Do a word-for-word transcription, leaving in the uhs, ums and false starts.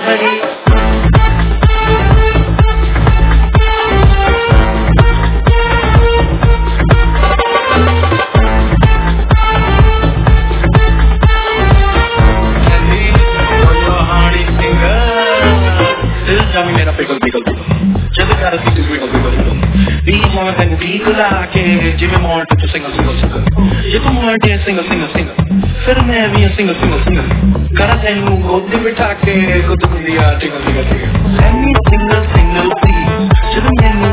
भरी Jimmy Martin to sing a single single. Jimmy Martin sing a single single. फिर मैं भी single single single. करा तैनू गोद बिठा के खुद दिया single single single. Let me single single please. जब मैंने